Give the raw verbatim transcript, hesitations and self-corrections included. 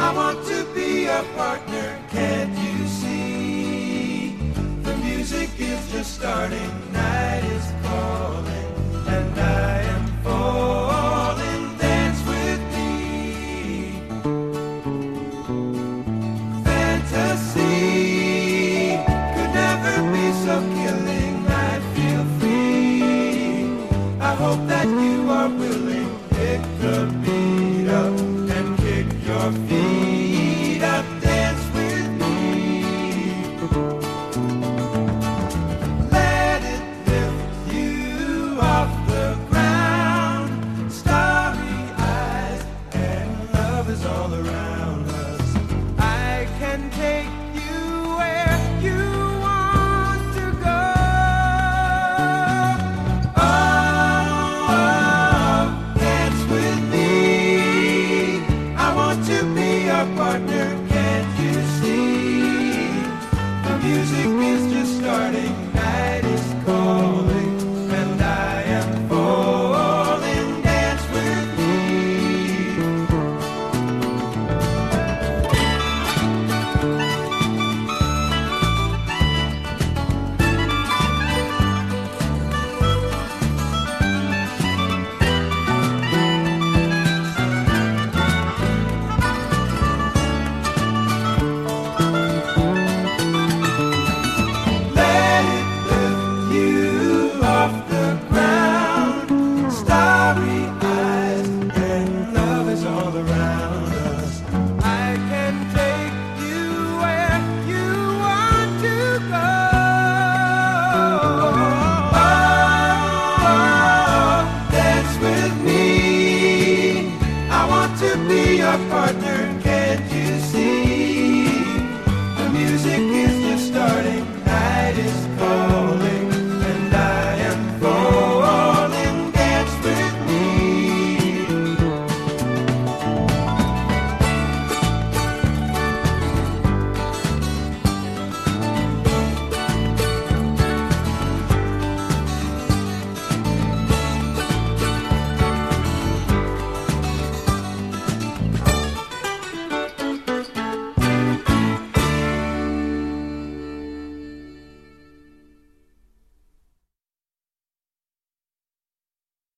I want to be a partner, can't you see? The music is just starting, night is calling, and I am falling, dance with me. Fantasy could never be so killing, I feel free. I hope that you are willing, Victor B.